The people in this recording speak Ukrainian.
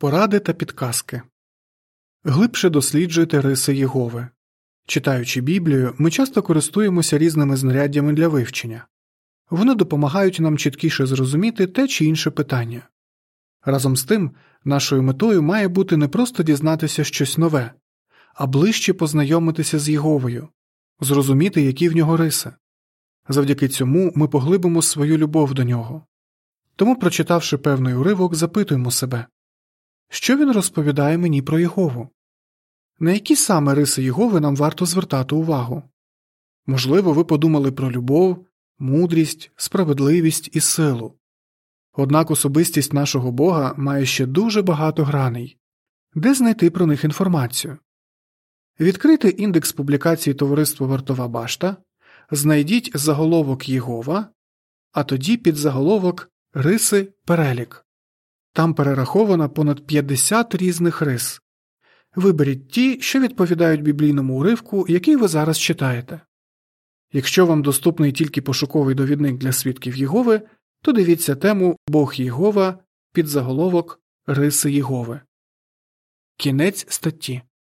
Поради та підказки. Глибше досліджуйте риси Єгови. Читаючи Біблію, ми часто користуємося різними знаряддями для вивчення. Вони допомагають нам чіткіше зрозуміти те чи інше питання. Разом з тим, нашою метою має бути не просто дізнатися щось нове, а ближче познайомитися з Єговою, зрозуміти, які в нього риси. Завдяки цьому ми поглибимо свою любов до нього. Тому, прочитавши певний уривок, запитуємо себе, що він розповідає мені про Єгову? На які саме риси Єгови нам варто звертати увагу? Можливо, ви подумали про любов, мудрість, справедливість і силу. Однак особистість нашого Бога має ще дуже багато граней. Де знайти про них інформацію? Відкрийте індекс публікацій товариства «Вартова башта», знайдіть заголовок Єгова, а тоді підзаголовок «Риси. Перелік». Там перераховано понад 50 різних рис. Виберіть ті, що відповідають біблійному уривку, який ви зараз читаєте. Якщо вам доступний тільки пошуковий довідник для свідків Єгови, то дивіться тему «Бог Єгова», підзаголовок «Риси Єгови». Кінець статті.